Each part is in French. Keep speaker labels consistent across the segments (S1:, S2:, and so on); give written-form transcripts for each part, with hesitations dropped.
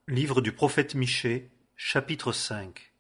S1: Livre du prophète Michée, chapitre 5.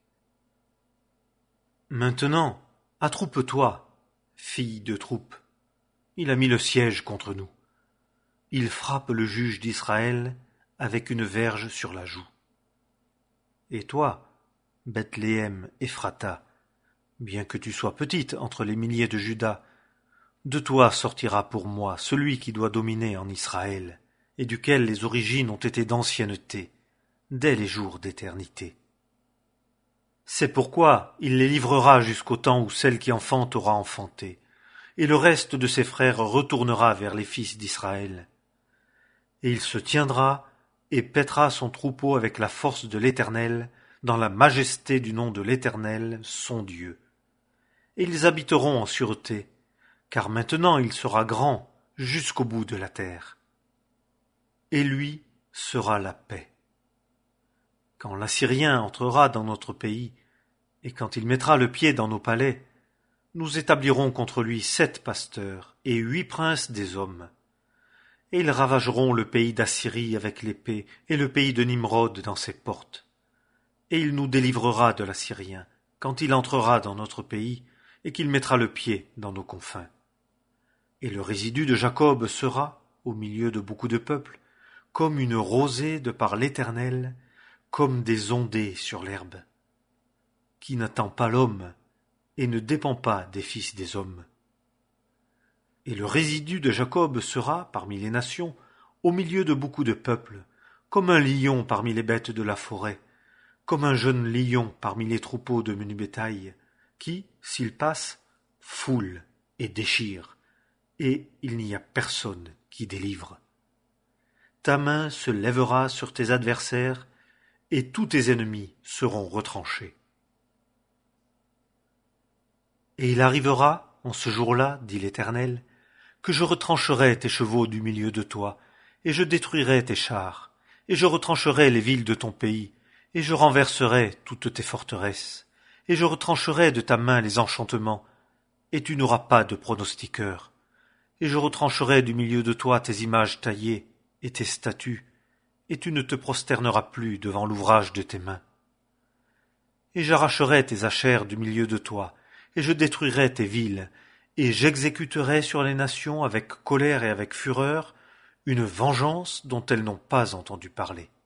S1: Maintenant, attroupe-toi, fille de troupe. Il a mis le siège contre nous. Il frappe le juge d'Israël avec une verge sur la joue. Et toi, Bethléem Ephrata, bien que tu sois petite entre les milliers de Juda, de toi sortira pour moi celui qui doit dominer en Israël, et duquel les origines ont été d'ancienneté, dès les jours d'éternité. C'est pourquoi il les livrera jusqu'au temps où celle qui enfante aura enfanté, et le reste de ses frères retournera vers les fils d'Israël. Et il se tiendra et paîtra son troupeau avec la force de l'Éternel, dans la majesté du nom de l'Éternel, son Dieu. Et ils habiteront en sûreté, car maintenant il sera grand jusqu'au bout de la terre. Et lui sera la paix. Quand l'Assyrien entrera dans notre pays, et quand il mettra le pied dans nos palais, nous établirons contre lui 7 pasteurs et 8 princes des hommes. Et ils ravageront le pays d'Assyrie avec l'épée, et le pays de Nimrod dans ses portes. Et il nous délivrera de l'Assyrien, quand il entrera dans notre pays, et qu'il mettra le pied dans nos confins. Et le résidu de Jacob sera, au milieu de beaucoup de peuples, comme une rosée de par l'Éternel, comme des ondées sur l'herbe, qui n'attend pas l'homme et ne dépend pas des fils des hommes. Et le résidu de Jacob sera, parmi les nations, au milieu de beaucoup de peuples, comme un lion parmi les bêtes de la forêt, comme un jeune lion parmi les troupeaux de menu bétail, qui, s'il passe, foule et déchire, et il n'y a personne qui délivre. Ta main se lèvera sur tes adversaires, et tous tes ennemis seront retranchés. Et il arrivera, en ce jour-là, dit l'Éternel, que je retrancherai tes chevaux du milieu de toi, et je détruirai tes chars, et je retrancherai les villes de ton pays, et je renverserai toutes tes forteresses, et je retrancherai de ta main les enchantements, et tu n'auras pas de pronostiqueur, et je retrancherai du milieu de toi tes images taillées, et tes statues, et tu ne te prosterneras plus devant l'ouvrage de tes mains. Et j'arracherai tes achères du milieu de toi, et je détruirai tes villes, et j'exécuterai sur les nations avec colère et avec fureur une vengeance dont elles n'ont pas entendu parler.